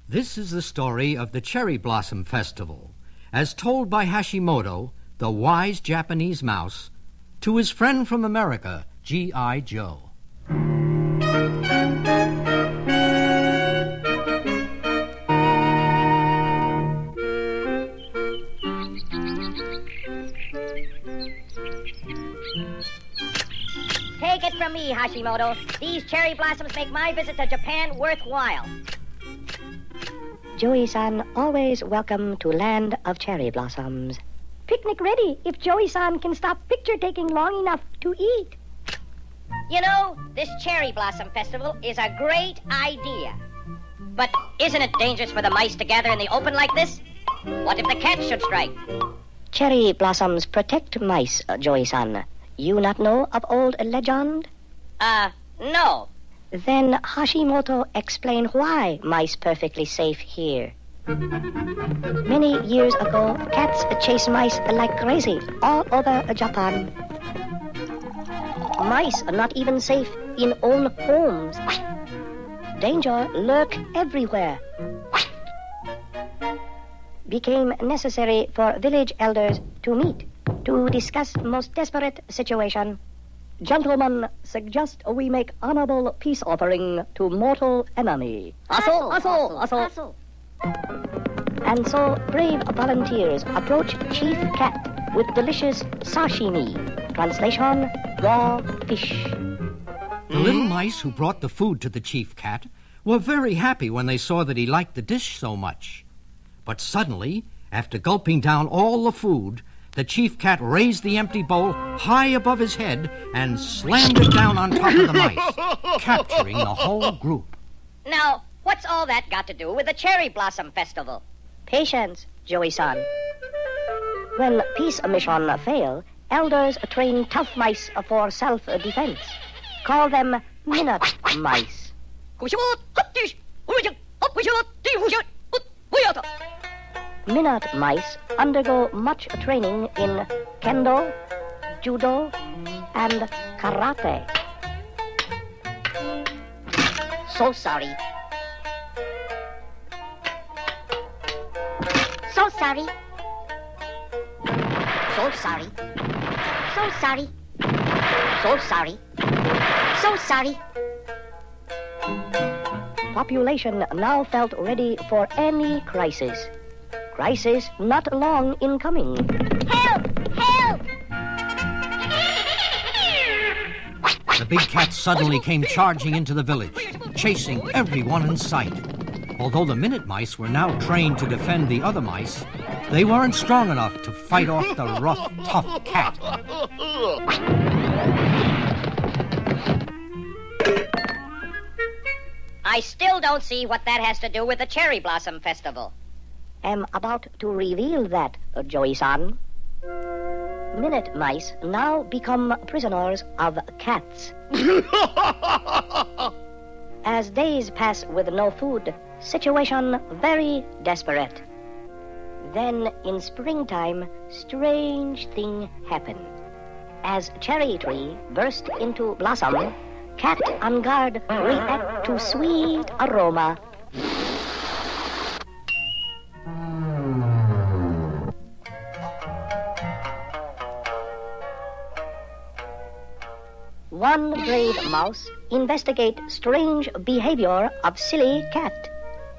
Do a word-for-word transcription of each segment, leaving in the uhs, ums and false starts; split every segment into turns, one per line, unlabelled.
This is the story of the Cherry Blossom Festival, as told by Hashimoto, the wise Japanese mouse, to his friend from America, G I. Joe.
Take it from me, Hashimoto. These cherry blossoms make my visit to Japan worthwhile.
Joey-san, always welcome to land of cherry blossoms. Picnic ready if Joey-san can stop picture-taking long enough to eat.
You know, this cherry blossom festival is a great idea. But isn't it dangerous for the mice to gather in the open like this? What if the cats should strike?
Cherry blossoms protect mice, uh, Joey-san. You not know of old legend?
Uh, no.
Then Hashimoto explain why mice perfectly safe here. Many years ago, cats chase mice like crazy all over Japan. Mice are not even safe in own homes. Danger lurk everywhere. Became necessary for village elders to meet to discuss most desperate situation. Gentlemen, suggest we make honorable peace offering to mortal enemy. Aso, aso, aso. And so brave volunteers approach Chief Cat with delicious sashimi. Translation, raw fish.
The little mice who brought the food to the Chief Cat were very happy when they saw that he liked the dish so much. But suddenly, after gulping down all the food, the Chief Cat raised the empty bowl high above his head and slammed it down on top of the mice, capturing the whole group.
Now, what's all that got to do with the Cherry Blossom Festival?
Patience, Joey-san. When peace mission fail, elders train tough mice for self-defense. Call them minute mice. Minute mice undergo much training in kendo, judo, and karate.
So sorry. So sorry. So sorry. So sorry. So sorry. So sorry.
Population now felt ready for any crisis. Crisis not long in coming.
Help! Help!
The big cat suddenly came charging into the village, chasing everyone in sight. Although the minute mice were now trained to defend the other mice, they weren't strong enough to fight off the rough, tough cat.
I still don't see what that has to do with the Cherry Blossom Festival.
Am about to reveal that, uh, Joey-san. Minute mice now become prisoners of cats. As days pass with no food, situation very desperate. Then in springtime, strange thing happen. As cherry tree burst into blossom, cat on guard react to sweet aroma. One brave mouse investigate strange behavior of silly cat.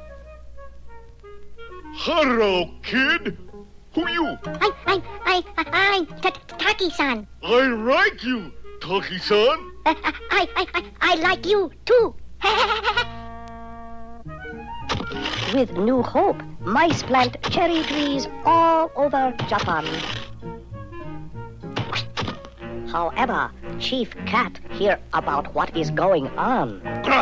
Hello, kid. Who you?
I, I, I, I, I, Taki-san.
I like you, Taki-san.
Uh, I, I, I, I like you too.
With new hope, mice plant cherry trees all over Japan. However, Chief Cat hear about what is going on.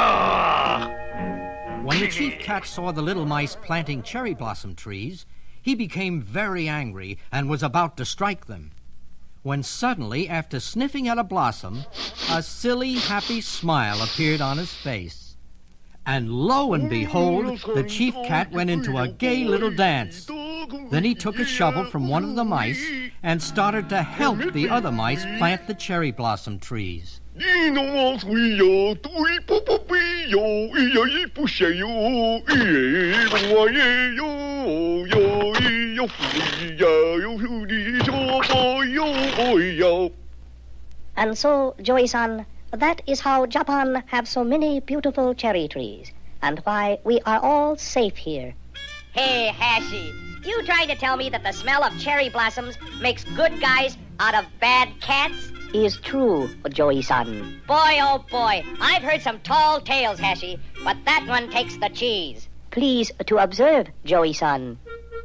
When the Chief Cat saw the little mice planting cherry blossom trees, he became very angry and was about to strike them. When suddenly, after sniffing at a blossom, a silly, happy smile appeared on his face. And lo and behold, the Chief Cat went into a gay little dance. Then he took a shovel from one of the mice and started to help the other mice plant the cherry blossom trees.
你侬往水哟，对不不比哟，咿呀咿不写哟，咿龙啊耶哟哟咿哟咿呀哟咿哟哦哟哦哟。
And so, Joey-san, that is how Japan have so many beautiful cherry trees, and why we are all safe here.
Hey, Hashi, you trying to tell me that the smell of cherry blossoms makes good guys out of bad cats?
Is true, Joey-san.
Boy, oh boy, I've heard some tall tales, Hashi, but that one takes the cheese.
Please to observe, Joey-san.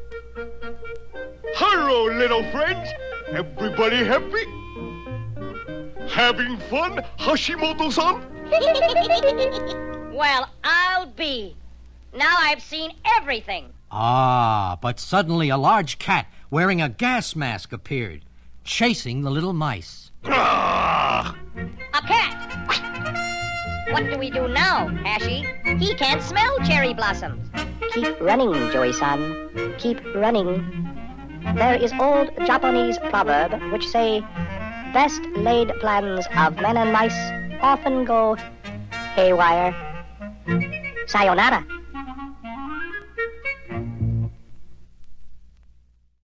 Hello, little friends. Everybody happy? Having fun, Hashimoto-san?
Well, I'll be. Now I've seen everything.
Ah, but suddenly a large cat wearing a gas mask appeared, chasing the little mice.
Ah!
A cat! What do we do now, Hashi? He can't smell cherry blossoms.
Keep running, Joey-san. Keep running. There is old Japanese proverb which say, best laid plans of men and mice often go haywire. Sayonara.